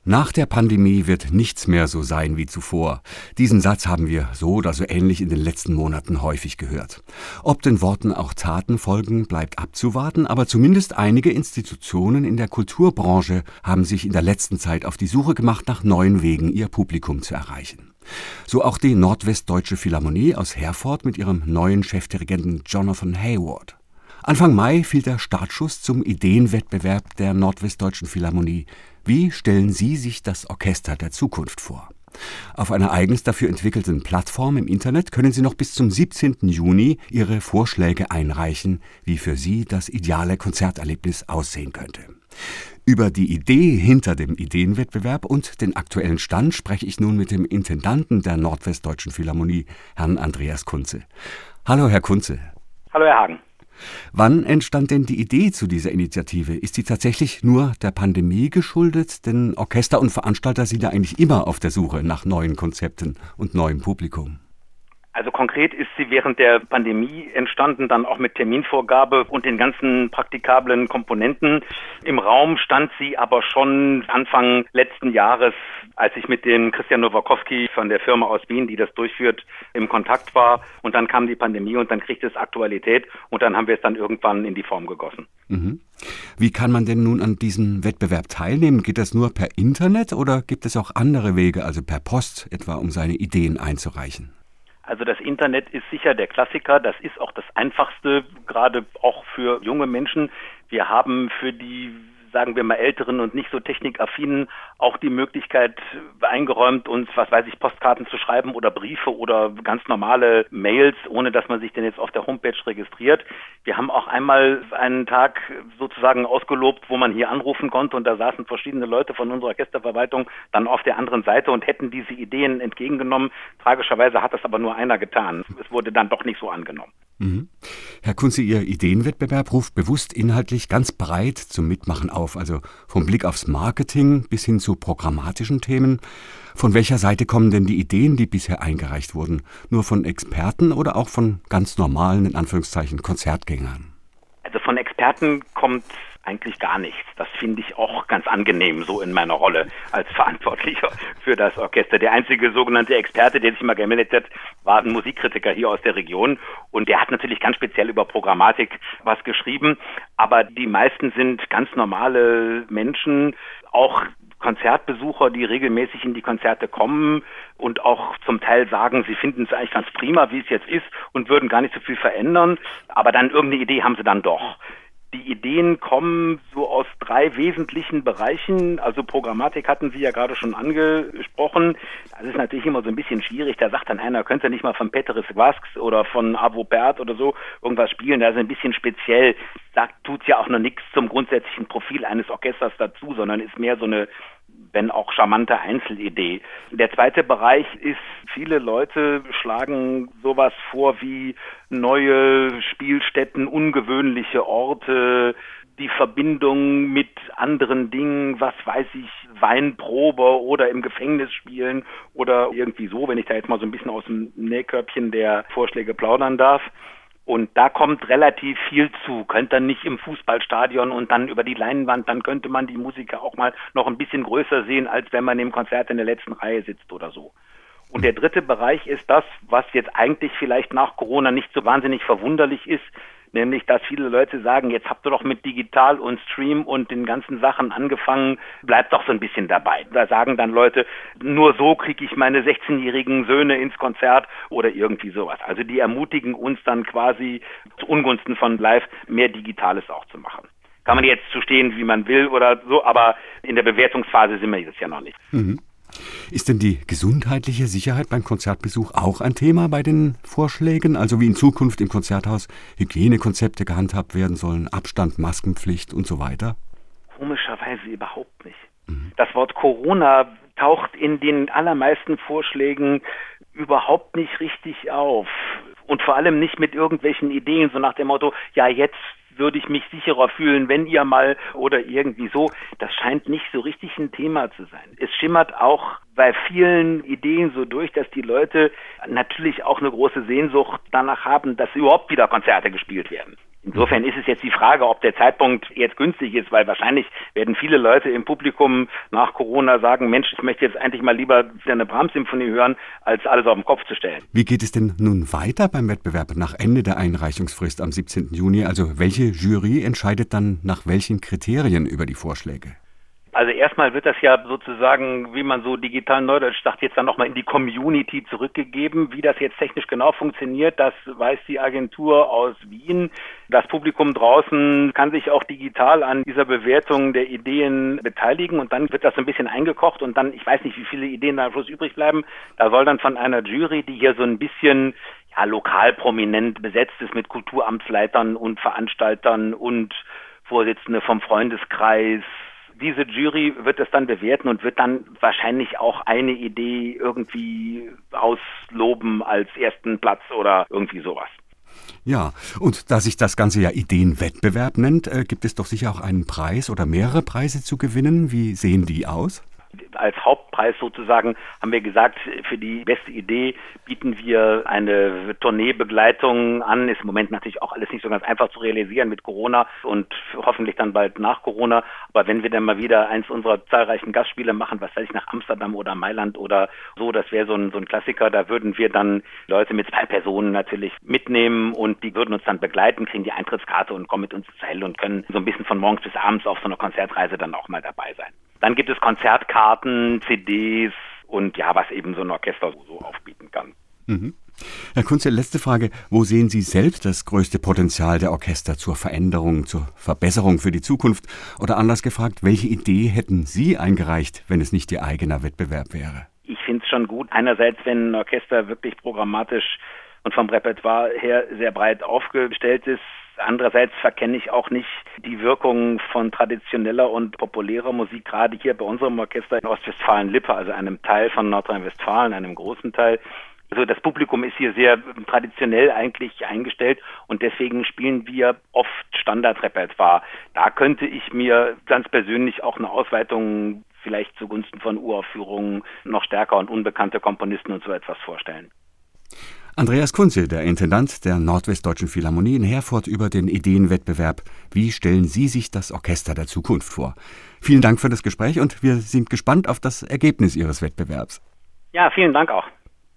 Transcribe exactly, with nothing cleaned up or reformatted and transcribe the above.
Nach der Pandemie wird nichts mehr so sein wie zuvor. Diesen Satz haben wir so oder so ähnlich in den letzten Monaten häufig gehört. Ob den Worten auch Taten folgen, bleibt abzuwarten, aber zumindest einige Institutionen in der Kulturbranche haben sich in der letzten Zeit auf die Suche gemacht nach neuen Wegen, ihr Publikum zu erreichen. So auch die Nordwestdeutsche Philharmonie aus Herford mit ihrem neuen Chefdirigenten Jonathan Hayward. Anfang Mai fiel der Startschuss zum Ideenwettbewerb der Nordwestdeutschen Philharmonie. Wie stellen Sie sich das Orchester der Zukunft vor? Auf einer eigens dafür entwickelten Plattform im Internet können Sie noch bis zum siebzehnten Juni Ihre Vorschläge einreichen, wie für Sie das ideale Konzerterlebnis aussehen könnte. Über die Idee hinter dem Ideenwettbewerb und den aktuellen Stand spreche ich nun mit dem Intendanten der Nordwestdeutschen Philharmonie, Herrn Andreas Kunze. Hallo, Herr Kunze. Hallo, Herr Hagen. Wann entstand denn die Idee zu dieser Initiative? Ist sie tatsächlich nur der Pandemie geschuldet? Denn Orchester und Veranstalter sind ja eigentlich immer auf der Suche nach neuen Konzepten und neuem Publikum. Also konkret ist sie während der Pandemie entstanden, dann auch mit Terminvorgabe und den ganzen praktikablen Komponenten. Im Raum stand sie aber schon Anfang letzten Jahres, als ich mit dem Christian Nowakowski von der Firma aus Wien, die das durchführt, im Kontakt war. Und dann kam die Pandemie und dann kriegte es Aktualität und dann haben wir es dann irgendwann in die Form gegossen. Mhm. Wie kann man denn nun an diesem Wettbewerb teilnehmen? Geht das nur per Internet oder gibt es auch andere Wege, also per Post etwa, um seine Ideen einzureichen? Also das Internet ist sicher der Klassiker, das ist auch das Einfachste, gerade auch für junge Menschen. Wir haben für die, sagen wir mal, Älteren und nicht so technikaffinen auch die Möglichkeit eingeräumt, uns, was weiß ich, Postkarten zu schreiben oder Briefe oder ganz normale Mails, ohne dass man sich denn jetzt auf der Homepage registriert. Wir haben auch einmal einen Tag sozusagen ausgelobt, wo man hier anrufen konnte und da saßen verschiedene Leute von unserer Orchesterverwaltung dann auf der anderen Seite und hätten diese Ideen entgegengenommen. Tragischerweise hat das aber nur einer getan. Es wurde dann doch nicht so angenommen. Mhm. Herr Kunze, Ihr Ideenwettbewerb ruft bewusst inhaltlich ganz breit zum Mitmachen auf, also vom Blick aufs Marketing bis hin zu programmatischen Themen. Von welcher Seite kommen denn die Ideen, die bisher eingereicht wurden? Nur von Experten oder auch von ganz normalen, in Anführungszeichen, Konzertgängern? Also von Experten kommt eigentlich gar nichts. Das finde ich auch ganz angenehm, so in meiner Rolle als Verantwortlicher für das Orchester. Der einzige sogenannte Experte, der sich mal gemeldet hat, war ein Musikkritiker hier aus der Region und der hat natürlich ganz speziell über Programmatik was geschrieben, aber die meisten sind ganz normale Menschen, auch Konzertbesucher, die regelmäßig in die Konzerte kommen und auch zum Teil sagen, sie finden es eigentlich ganz prima, wie es jetzt ist und würden gar nicht so viel verändern, aber dann irgendeine Idee haben sie dann doch. Die Ideen kommen so aus drei wesentlichen Bereichen. Also Programmatik hatten Sie ja gerade schon angesprochen. Das ist natürlich immer so ein bisschen schwierig. Da sagt dann einer, könnte nicht mal von Peteris Vasks oder von Avo Pärt oder so irgendwas spielen. Das ist ein bisschen speziell. Da tut ja auch noch nichts zum grundsätzlichen Profil eines Orchesters dazu, sondern ist mehr so eine, wenn auch charmante Einzelidee. Der zweite Bereich ist, viele Leute schlagen sowas vor wie neue Spielstätten, ungewöhnliche Orte, die Verbindung mit anderen Dingen, was weiß ich, Weinprobe oder im Gefängnis spielen oder irgendwie so, wenn ich da jetzt mal so ein bisschen aus dem Nähkörbchen der Vorschläge plaudern darf. Und da kommt relativ viel zu. Könnte dann nicht im Fußballstadion und dann über die Leinwand, dann könnte man die Musiker auch mal noch ein bisschen größer sehen, als wenn man im Konzert in der letzten Reihe sitzt oder so. Und der dritte Bereich ist das, was jetzt eigentlich vielleicht nach Corona nicht so wahnsinnig verwunderlich ist, nämlich, dass viele Leute sagen, jetzt habt ihr doch mit Digital und Stream und den ganzen Sachen angefangen, bleibt doch so ein bisschen dabei. Da sagen dann Leute, nur so kriege ich meine sechzehnjährigen Söhne ins Konzert oder irgendwie sowas. Also die ermutigen uns dann quasi zu Ungunsten von Live mehr Digitales auch zu machen. Kann man jetzt zu stehen, wie man will oder so, aber in der Bewertungsphase sind wir jetzt ja noch nicht. Mhm. Ist denn die gesundheitliche Sicherheit beim Konzertbesuch auch ein Thema bei den Vorschlägen? Also wie in Zukunft im Konzerthaus Hygienekonzepte gehandhabt werden sollen, Abstand, Maskenpflicht und so weiter? Komischerweise überhaupt nicht. Mhm. Das Wort Corona taucht in den allermeisten Vorschlägen überhaupt nicht richtig auf. Und vor allem nicht mit irgendwelchen Ideen, so nach dem Motto, ja jetzt würde ich mich sicherer fühlen, wenn ihr mal oder irgendwie so. Das scheint nicht so richtig ein Thema zu sein. Es schimmert auch bei vielen Ideen so durch, dass die Leute natürlich auch eine große Sehnsucht danach haben, dass überhaupt wieder Konzerte gespielt werden. Insofern ist es jetzt die Frage, ob der Zeitpunkt jetzt günstig ist, weil wahrscheinlich werden viele Leute im Publikum nach Corona sagen, Mensch, ich möchte jetzt eigentlich mal lieber eine Brahms-Symphonie hören, als alles auf den Kopf zu stellen. Wie geht es denn nun weiter beim Wettbewerb nach Ende der Einreichungsfrist am siebzehnten Juni? Also welche Jury entscheidet dann nach welchen Kriterien über die Vorschläge? Also erstmal wird das ja sozusagen, wie man so digital neudeutsch sagt, jetzt dann nochmal in die Community zurückgegeben. Wie das jetzt technisch genau funktioniert, das weiß die Agentur aus Wien. Das Publikum draußen kann sich auch digital an dieser Bewertung der Ideen beteiligen und dann wird das so ein bisschen eingekocht und dann, ich weiß nicht, wie viele Ideen da am Schluss übrig bleiben. Da soll dann von einer Jury, die hier so ein bisschen ja, lokal prominent besetzt ist mit Kulturamtsleitern und Veranstaltern und Vorsitzende vom Freundeskreis, diese Jury wird es dann bewerten und wird dann wahrscheinlich auch eine Idee irgendwie ausloben als ersten Platz oder irgendwie sowas. Ja, und da sich das Ganze ja Ideenwettbewerb nennt, äh, gibt es doch sicher auch einen Preis oder mehrere Preise zu gewinnen. Wie sehen die aus? Als Hauptpreis sozusagen haben wir gesagt, für die beste Idee bieten wir eine Tourneebegleitung an. Ist im Moment natürlich auch alles nicht so ganz einfach zu realisieren mit Corona und hoffentlich dann bald nach Corona. Aber wenn wir dann mal wieder eins unserer zahlreichen Gastspiele machen, was weiß ich, nach Amsterdam oder Mailand oder so, das wäre so ein, so ein Klassiker. Da würden wir dann Leute mit zwei Personen natürlich mitnehmen und die würden uns dann begleiten, kriegen die Eintrittskarte und kommen mit uns ins Hotel und können so ein bisschen von morgens bis abends auf so einer Konzertreise dann auch mal dabei sein. Dann gibt es Konzertkarten, C Ds und ja, was eben so ein Orchester so aufbieten kann. Mhm. Herr Kunze, letzte Frage. Wo sehen Sie selbst das größte Potenzial der Orchester zur Veränderung, zur Verbesserung für die Zukunft? Oder anders gefragt, welche Idee hätten Sie eingereicht, wenn es nicht Ihr eigener Wettbewerb wäre? Ich finde es schon gut. Einerseits, wenn ein Orchester wirklich programmatisch und vom Repertoire her sehr breit aufgestellt ist. Andererseits verkenne ich auch nicht die Wirkung von traditioneller und populärer Musik, gerade hier bei unserem Orchester in Ostwestfalen-Lippe, also einem Teil von Nordrhein-Westfalen, einem großen Teil. Also das Publikum ist hier sehr traditionell eigentlich eingestellt und deswegen spielen wir oft Standardrepertoire. Da könnte ich mir ganz persönlich auch eine Ausweitung vielleicht zugunsten von Uraufführungen noch stärker und unbekannte Komponisten und so etwas vorstellen. Andreas Kunze, der Intendant der Nordwestdeutschen Philharmonie in Herford, über den Ideenwettbewerb Wie stellen Sie sich das Orchester der Zukunft vor? Vielen Dank für das Gespräch und wir sind gespannt auf das Ergebnis Ihres Wettbewerbs. Ja, vielen Dank auch.